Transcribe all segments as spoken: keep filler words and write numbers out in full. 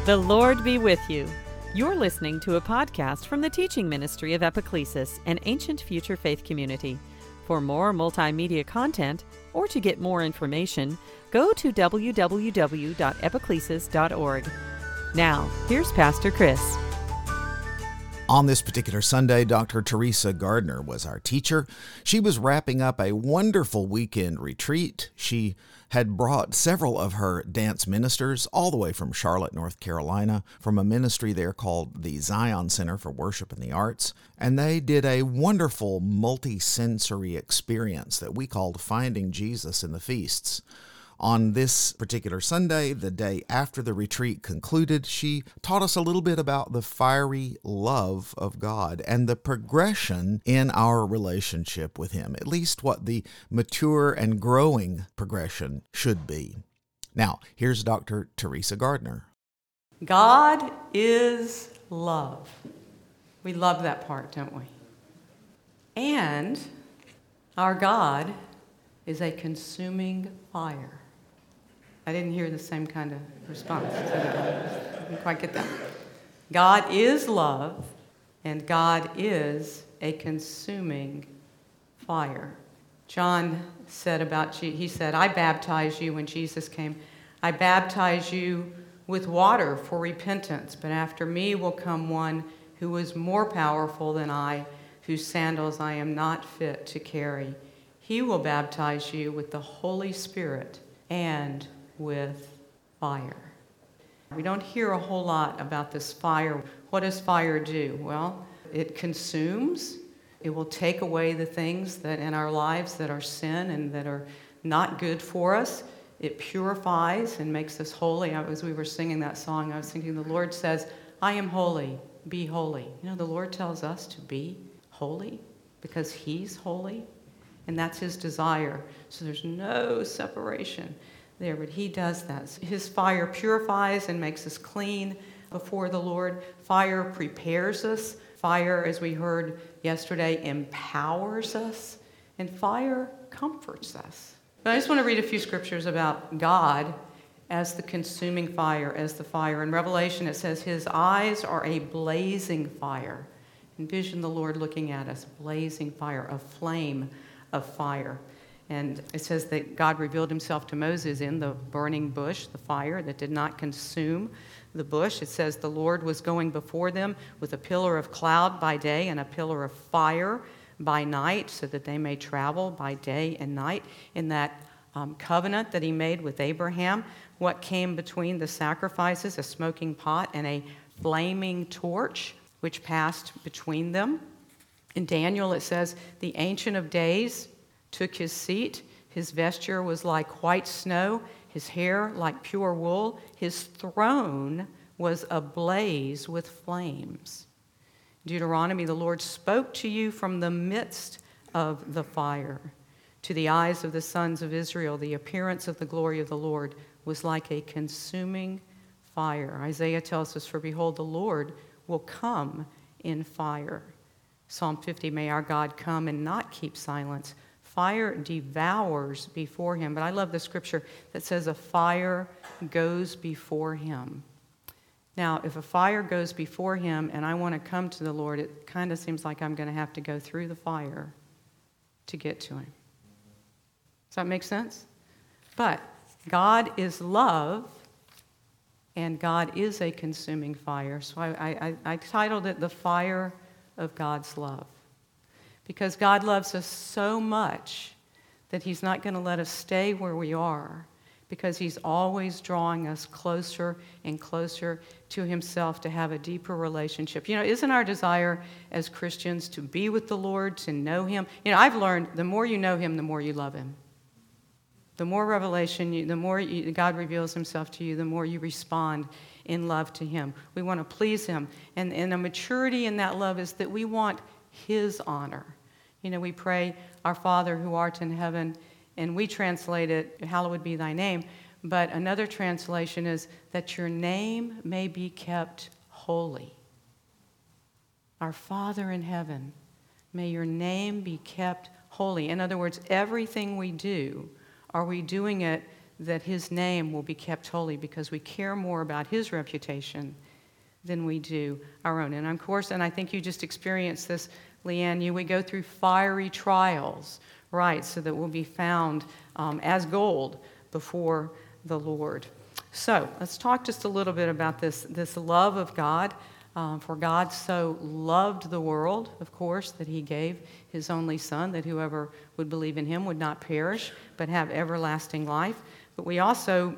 The Lord be with you. You're listening to a podcast from the teaching ministry of Epiclesis, an ancient future faith community. For more multimedia content, or to get more information, go to w w w dot epiclesis dot org. Now, here's Pastor Chris. On this particular Sunday, Doctor Teresa Gardner was our teacher. She was wrapping up a wonderful weekend retreat. She had brought several of her dance ministers all the way from Charlotte, North Carolina, from a ministry there called the Zion Center for Worship and the Arts, and they did a wonderful multi-sensory experience that we called Finding Jesus in the Feasts. On this particular Sunday, the day after the retreat concluded, she taught us a little bit about the fiery love of God and the progression in our relationship with Him, at least what the mature and growing progression should be. Now, here's Doctor Teresa Gardner. God is love. We love that part, don't we? And our God is a consuming fire. I didn't hear the same kind of response. I didn't quite get that. God is love, and God is a consuming fire. John said about, he said, I baptize you when Jesus came. I baptize you with water for repentance, but after me will come one who is more powerful than I, whose sandals I am not fit to carry. He will baptize you with the Holy Spirit and with fire. We don't hear a whole lot about this fire. What does fire do? Well, it consumes. It will take away the things that in our lives that are sin and that are not good for us. It purifies and makes us holy. As we were singing that song, I was thinking the Lord says, I am holy, be holy. You know, the Lord tells us to be holy because He's holy, and that's His desire. So there's no separation there, but He does that. His fire purifies and makes us clean before the Lord. Fire prepares us. Fire, as we heard yesterday, empowers us. And fire comforts us. But I just want to read a few scriptures about God as the consuming fire, as the fire. In Revelation, it says, His eyes are a blazing fire. Envision the Lord looking at us, blazing fire, a flame of fire. And it says that God revealed Himself to Moses in the burning bush, the fire that did not consume the bush. It says the Lord was going before them with a pillar of cloud by day and a pillar of fire by night, so that they may travel by day and night. In that um, covenant that He made with Abraham, what came between the sacrifices, a smoking pot and a flaming torch, which passed between them. In Daniel, it says, the Ancient of Days took His seat. His vesture was like white snow, His hair like pure wool. His throne was ablaze with flames. Deuteronomy, the Lord spoke to you from the midst of the fire. To the eyes of the sons of Israel, the appearance of the glory of the Lord was like a consuming fire. Isaiah tells us, for behold, the Lord will come in fire. Psalm fifty, may our God come and not keep silence. Fire devours before Him. But I love the scripture that says a fire goes before Him. Now, if a fire goes before Him and I want to come to the Lord, it kind of seems like I'm going to have to go through the fire to get to Him. Does that make sense? But God is love, and God is a consuming fire. So I, I, I titled it The Fire of God's Love. Because God loves us so much that He's not going to let us stay where we are, because He's always drawing us closer and closer to Himself to have a deeper relationship. You know, isn't our desire as Christians to be with the Lord, to know Him? You know, I've learned the more you know Him, the more you love Him. The more revelation, you, the more you, God reveals Himself to you, the more you respond in love to Him. We want to please Him. And, and a maturity in that love is that we want His honor. You know, we pray, Our Father who art in heaven, and we translate it, hallowed be thy name. But another translation is that your name may be kept holy. Our Father in heaven, may your name be kept holy. In other words, everything we do, are we doing it that his name will be kept holy because we care more about his reputation than we do our own. And of course, and I think you just experienced this, Leanne, you, we go through fiery trials, right, so that we'll be found um, as gold before the Lord. So let's talk just a little bit about this, this love of God. Um, for God so loved the world, of course, that he gave his only Son, that whoever would believe in him would not perish, but have everlasting life. But we also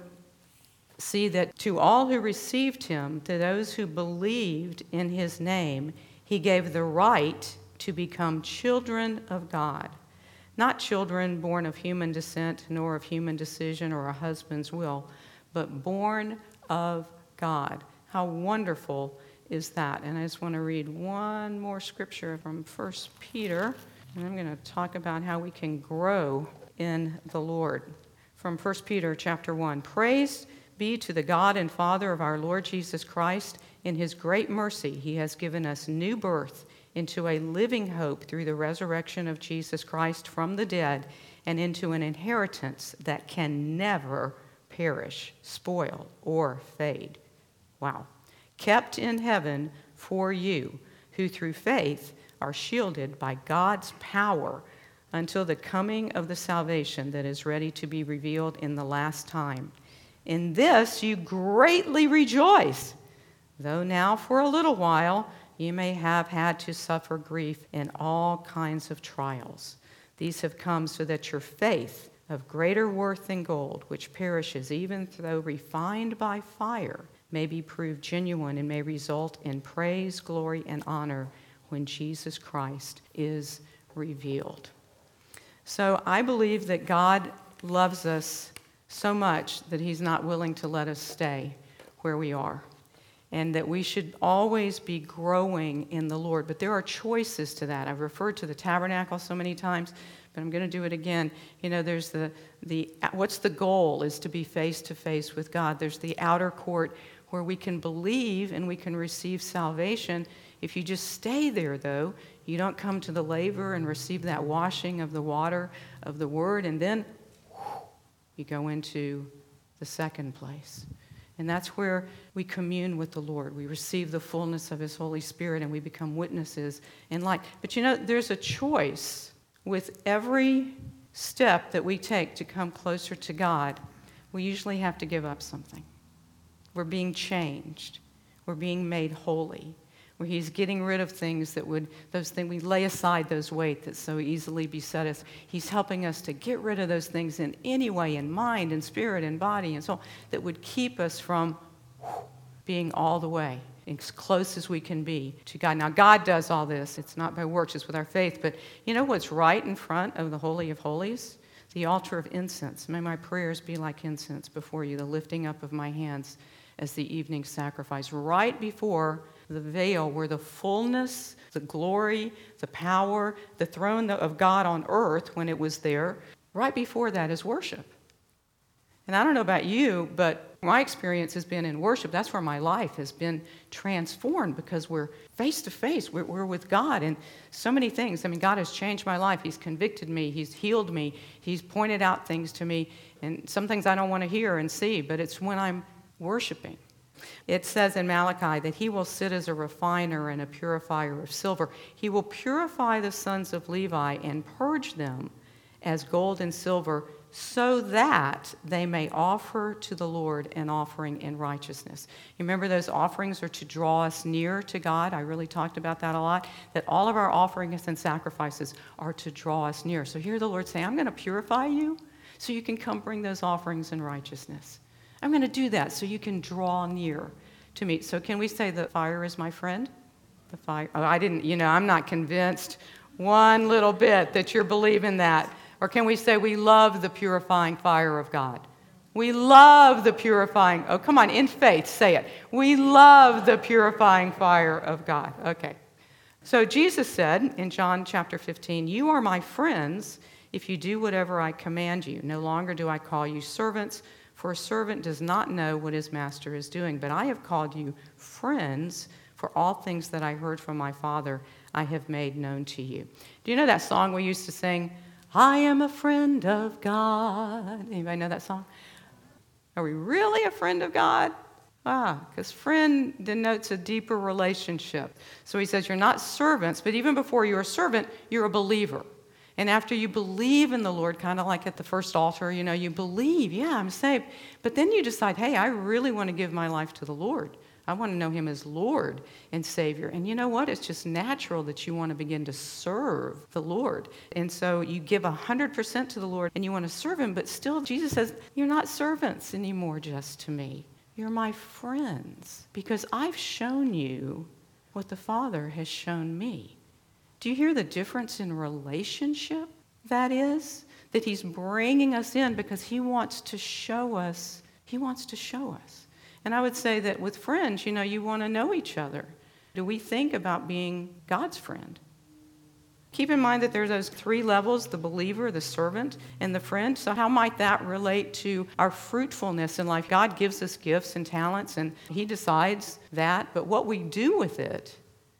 see that to all who received him, to those who believed in his name, he gave the right to become children of God. Not children born of human descent, nor of human decision or a husband's will, but born of God. How wonderful is that? And I just want to read one more scripture from First Peter, and I'm going to talk about how we can grow in the Lord. From First Peter chapter one, praise be to the God and Father of our Lord Jesus Christ. In his great mercy, he has given us new birth into a living hope through the resurrection of Jesus Christ from the dead, and into an inheritance that can never perish, spoil, or fade. Wow. Kept in heaven for you, who through faith are shielded by God's power until the coming of the salvation that is ready to be revealed in the last time. In this you greatly rejoice, though now for a little while you may have had to suffer grief in all kinds of trials. These have come so that your faith, of greater worth than gold, which perishes even though refined by fire, may be proved genuine and may result in praise, glory, and honor when Jesus Christ is revealed. So I believe that God loves us so much that he's not willing to let us stay where we are, and that we should always be growing in the Lord. But there are choices to that. I've referred to the tabernacle so many times, but I'm going to do it again. You know, there's the, the what's the goal is to be face to face with God. There's the outer court where we can believe and we can receive salvation. If you just stay there, though, you don't come to the laver and receive that washing of the water of the word, and then whew, you go into the second place. And that's where we commune with the Lord. We receive the fullness of his Holy Spirit, and we become witnesses in light. But you know, there's a choice with every step that we take to come closer to God. We usually have to give up something. We're being changed. We're being made holy. Where he's getting rid of things that would, those things, we lay aside those weight that so easily beset us. He's helping us to get rid of those things in any way, in mind and spirit and body and soul, that would keep us from whew, being all the way, as close as we can be to God. Now, God does all this. It's not by works, it's with our faith. But you know what's right in front of the Holy of Holies? The altar of incense. May my prayers be like incense before you, the lifting up of my hands as the evening sacrifice. Right before the veil where the fullness, the glory, the power, the throne of God on earth when it was there, right before that is worship. And I don't know about you, but my experience has been in worship. That's where my life has been transformed, because we're face to face. We're, we're with God, and so many things. I mean, God has changed my life. He's convicted me. He's healed me. He's pointed out things to me, and some things I don't want to hear and see, but it's when I'm worshiping. It says in Malachi that he will sit as a refiner and a purifier of silver. He will purify the sons of Levi and purge them as gold and silver, so that they may offer to the Lord an offering in righteousness. You remember those offerings are to draw us near to God. I really talked about that a lot, that all of our offerings and sacrifices are to draw us near. So here the Lord saying, I'm going to purify you so you can come bring those offerings in righteousness. I'm going to do that so you can draw near to me. So can we say the fire is my friend? The fire. Oh, I didn't, you know, I'm not convinced one little bit that you're believing that. Or can we say we love the purifying fire of God? We love the purifying, oh, come on, in faith, say it. We love the purifying fire of God. Okay. So Jesus said in John chapter fifteen, you are my friends if you do whatever I command you. No longer do I call you servants, for a servant does not know what his master is doing. But I have called you friends, for all things that I heard from my Father I have made known to you. Do you know that song we used to sing? I am a friend of God. Anybody know that song? Are we really a friend of God? Ah, because friend denotes a deeper relationship. So he says you're not servants, but even before you're a servant, you're a believer. And after you believe in the Lord, kind of like at the first altar, you know, you believe, yeah, I'm saved. But then you decide, hey, I really want to give my life to the Lord. I want to know him as Lord and Savior. And you know what? It's just natural that you want to begin to serve the Lord. And so you give one hundred percent to the Lord and you want to serve him. But still, Jesus says, you're not servants anymore just to me. You're my friends because I've shown you what the Father has shown me. Do you hear the difference in relationship that is? That he's bringing us in because he wants to show us. He wants to show us. And I would say that with friends, you know, you want to know each other. Do we think about being God's friend? Keep in mind that there's those three levels, the believer, the servant, and the friend. So how might that relate to our fruitfulness in life? God gives us gifts and talents, and he decides that. But what we do with it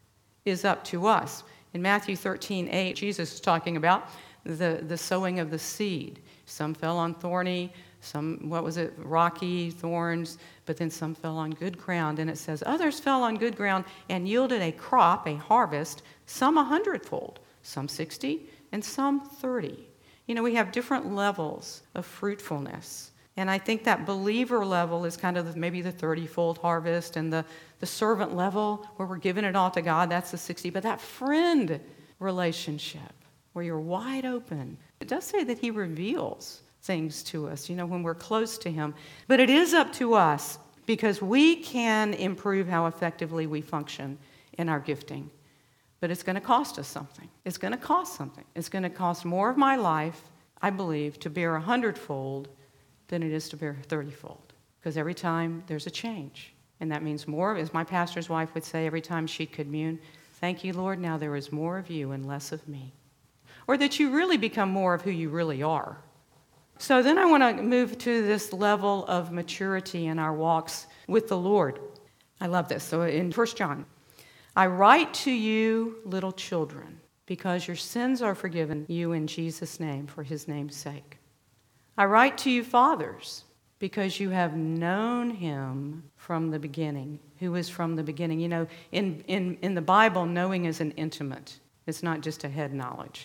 is up to us. In Matthew thirteen eight, Jesus is talking about the, the sowing of the seed. Some fell on thorny, some, what was it, rocky, thorns, but then some fell on good ground. And it says, others fell on good ground and yielded a crop, a harvest, some a hundredfold, some sixty, and some thirty. You know, we have different levels of fruitfulness. And I think that believer level is kind of maybe the thirty-fold harvest, and the, the servant level where we're giving it all to God, that's the sixty. But that friend relationship where you're wide open, it does say that he reveals things to us, you know, when we're close to him. But it is up to us because we can improve how effectively we function in our gifting. But it's going to cost us something. It's going to cost something. It's going to cost more of my life, I believe, to bear a hundredfold than it is to bear thirty-fold. Because every time there's a change. And that means more, as my pastor's wife would say every time she'd commune, thank you, Lord, now there is more of you and less of me. Or that you really become more of who you really are. So then I want to move to this level of maturity in our walks with the Lord. I love this. So in First John, I write to you, little children, because your sins are forgiven you in Jesus' name, for his name's sake. I write to you, fathers, because you have known him from the beginning, who is from the beginning. You know, in, in, in the Bible, knowing is an intimate. It's not just a head knowledge.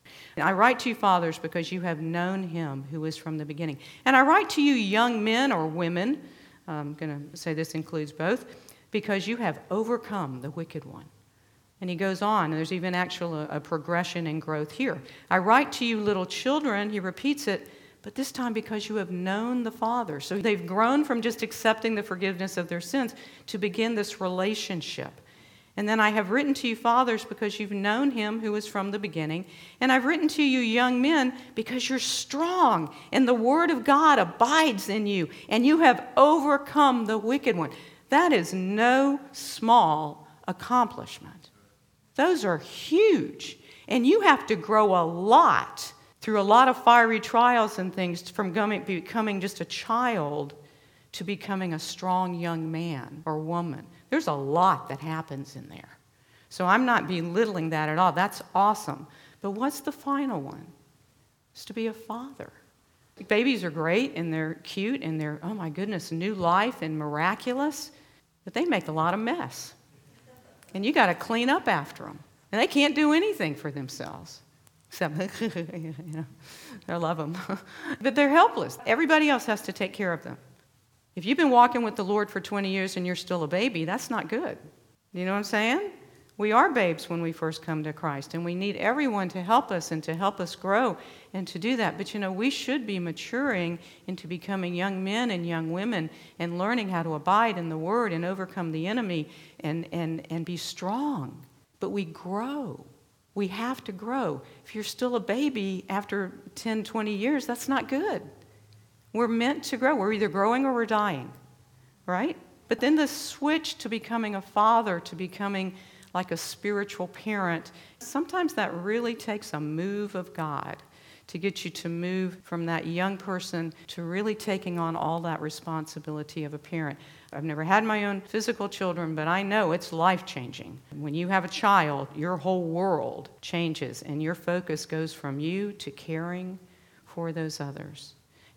I write to you, fathers, because you have known him who is from the beginning. And I write to you, young men or women, I'm going to say this includes both, because you have overcome the wicked one. And he goes on, and there's even actual a, a progression and growth here. I write to you, little children, he repeats it, but this time because you have known the Father. So they've grown from just accepting the forgiveness of their sins to begin this relationship. And then I have written to you, fathers, because you've known him who is from the beginning. And I've written to you, young men, because you're strong, and the word of God abides in you, and you have overcome the wicked one. That is no small accomplishment. Those are huge. And you have to grow a lot through a lot of fiery trials and things from becoming just a child to becoming a strong young man or woman. There's a lot that happens in there. So I'm not belittling that at all. That's awesome. But what's the final one? It's to be a father. Babies are great and they're cute and they're, oh my goodness, new life and miraculous, but they make a lot of mess. And you got to clean up after them. And they can't do anything for themselves. Except, you know, I love them. But they're helpless. Everybody else has to take care of them. If you've been walking with the Lord for twenty years and you're still a baby, that's not good. You know what I'm saying? We are babes when we first come to Christ, and we need everyone to help us and to help us grow and to do that. But, you know, we should be maturing into becoming young men and young women and learning how to abide in the Word and overcome the enemy and, and, and be strong. But we grow. We have to grow. If you're still a baby after ten, twenty years, that's not good. We're meant to grow. We're either growing or we're dying, right? But then the switch to becoming a father, to becoming like a spiritual parent, sometimes that really takes a move of God to get you to move from that young person to really taking on all that responsibility of a parent. I've never had my own physical children, but I know it's life-changing. When you have a child, your whole world changes, and your focus goes from you to caring for those others.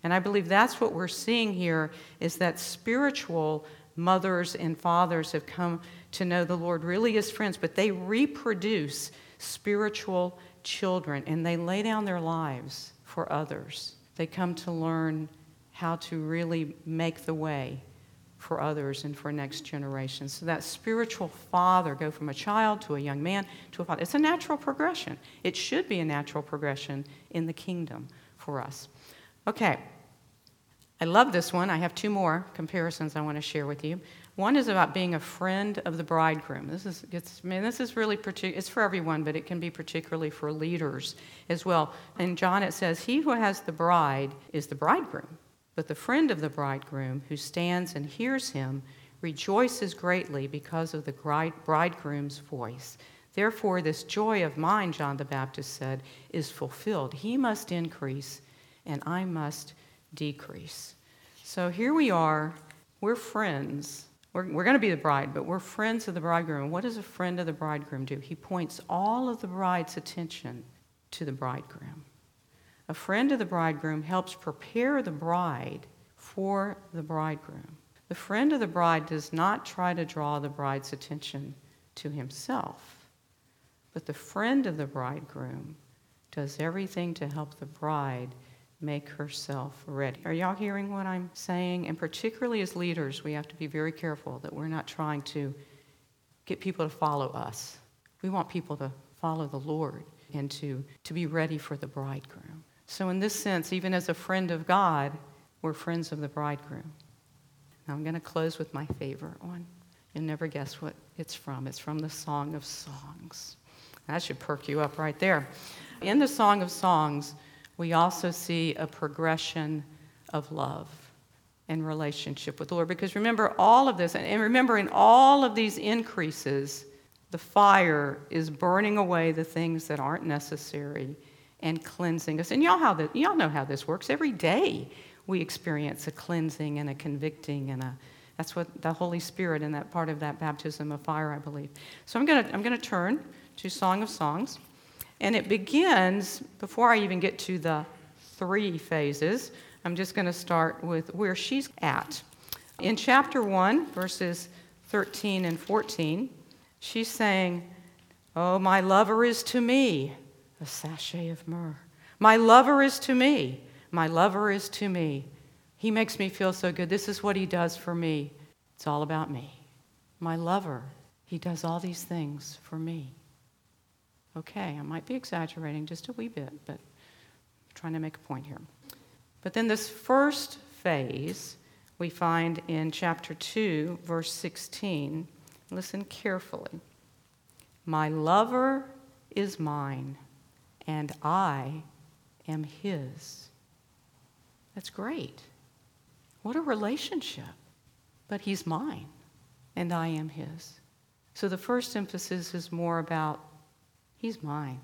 And I believe that's what we're seeing here, is that spiritual mothers and fathers have come to know the Lord really as friends, but they reproduce spiritual children, and they lay down their lives for others. They come to learn how to really make the way for others and for next generation. So that spiritual father, go from a child to a young man to a father. It's a natural progression. It should be a natural progression in the kingdom for us. Okay. I love this one. I have two more comparisons I want to share with you. One is about being a friend of the bridegroom. This is, it's, I mean, this is really, partic- it's for everyone, but it can be particularly for leaders as well. In John it says, he who has the bride is the bridegroom, but the friend of the bridegroom who stands and hears him rejoices greatly because of the bride- bridegroom's voice. Therefore, this joy of mine, John the Baptist said, is fulfilled. He must increase, and I must decrease. So here we are. We're friends. We're, we're going to be the bride, but we're friends of the bridegroom. What does a friend of the bridegroom do? He points all of the bride's attention to the bridegroom. A friend of the bridegroom helps prepare the bride for the bridegroom. The friend of the bride does not try to draw the bride's attention to himself, but the friend of the bridegroom does everything to help the bride make herself ready. Are y'all hearing what I'm saying? And particularly as leaders, we have to be very careful that we're not trying to get people to follow us. We want people to follow the Lord and to, to be ready for the bridegroom. So in this sense, even as a friend of God, we're friends of the bridegroom. Now I'm going to close with my favorite one. You'll never guess what it's from. It's from the Song of Songs. That should perk you up right there. In the Song of Songs, we also see a progression of love and relationship with the Lord. Because remember all of this, and remember in all of these increases, the fire is burning away the things that aren't necessary and cleansing us. And y'all, how the, y'all know how this works. Every day we experience a cleansing and a convicting, and a that's what the Holy Spirit in that part of that baptism of fire, I believe. So I'm going to I'm going to turn to Song of Songs. And it begins, before I even get to the three phases, I'm just going to start with where she's at. In chapter one, verses thirteen and fourteen, she's saying, "Oh, my lover is to me a sachet of myrrh. My lover is to me. My lover is to me. He makes me feel so good. This is what he does for me. It's all about me. My lover, he does all these things for me." Okay, I might be exaggerating just a wee bit, but I'm trying to make a point here. But then this first phase we find in chapter two, verse sixteen. Listen carefully. "My lover is mine, and I am his." That's great. What a relationship. But he's mine, and I am his. So the first emphasis is more about he's mine,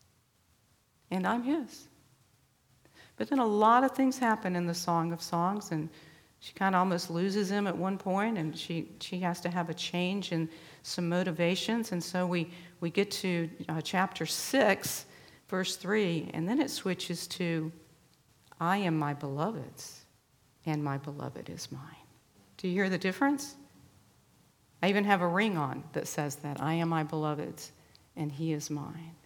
and I'm his. But then a lot of things happen in the Song of Songs, and she kind of almost loses him at one point, and she, she has to have a change in some motivations. And so we, we get to uh, chapter six, verse three, and then it switches to, "I am my beloved's, and my beloved is mine." Do you hear the difference? I even have a ring on that says that. I am my beloved's, and he is mine.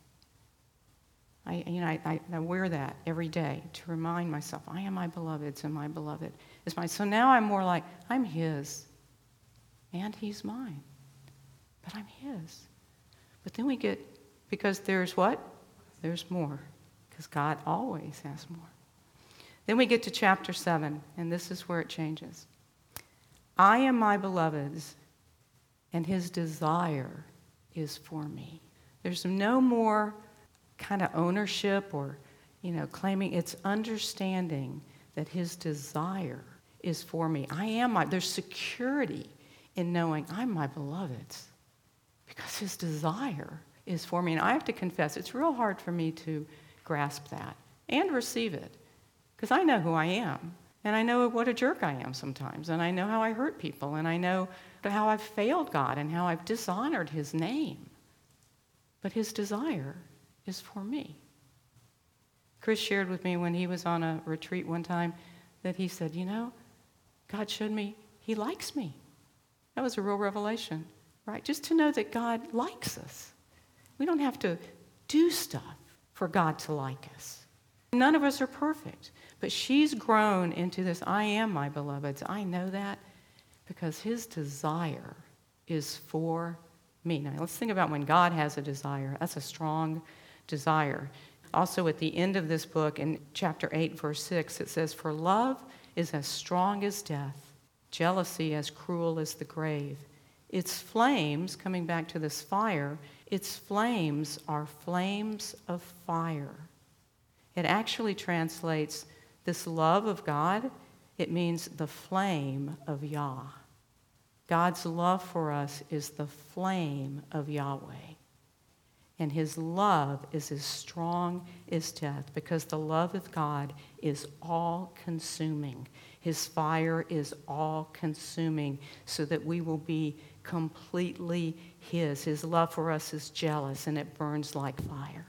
I, you know, I, I wear that every day to remind myself, I am my beloved's, and my beloved is mine. So now I'm more like, I'm his, and he's mine. But I'm his. But then we get, because there's what? There's more. Because God always has more. Then we get to chapter seven, and this is where it changes. "I am my beloved's, and his desire is for me." There's no more kind of ownership or, you know, claiming. It's understanding that his desire is for me. I am my, there's security in knowing I'm my beloved's because his desire is for me. And I have to confess, it's real hard for me to grasp that and receive it because I know who I am. And I know what a jerk I am sometimes. And I know how I hurt people. And I know how I've failed God and how I've dishonored his name. But his desire is for me. Chris shared with me when he was on a retreat one time that he said, you know, God showed me he likes me. That was a real revelation, right? Just to know that God likes us. We don't have to do stuff for God to like us. None of us are perfect, but she's grown into this, I am my beloveds. I know that because his desire is for me. Now, let's think about when God has a desire. That's a strong desire. Also, at the end of this book, in chapter eight, verse six, it says, for love is as strong as death, jealousy as cruel as the grave. Its flames, coming back to this fire, its flames are flames of fire. It actually translates this love of God, it means the flame of Yah. God's love for us is the flame of Yahweh. And his love is as strong as death because the love of God is all-consuming. His fire is all-consuming so that we will be completely his. His love for us is jealous and it burns like fire.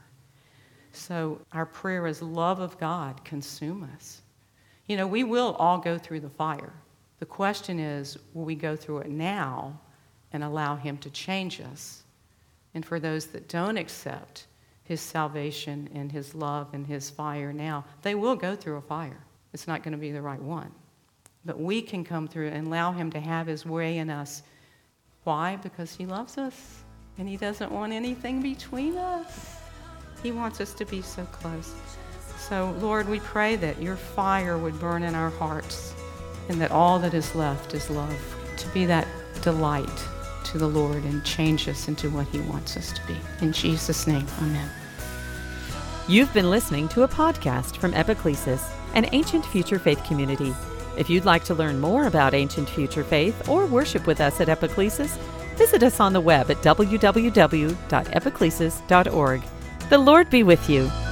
So our prayer is, love of God, consume us. You know, we will all go through the fire. The question is, will we go through it now and allow him to change us? And for those that don't accept his salvation and his love and his fire now, they will go through a fire. It's not going to be the right one. But we can come through and allow him to have his way in us. Why? Because he loves us and he doesn't want anything between us. He wants us to be so close. So, Lord, we pray that your fire would burn in our hearts and that all that is left is love, to be that delight to the Lord and change us into what he wants us to be. In Jesus' name, amen. You've been listening to a podcast from Epiclesis, an Ancient Future Faith community. If you'd like to learn more about Ancient Future Faith or worship with us at Epiclesis, visit us on the web at w w w dot epiclesis dot org. The Lord be with you.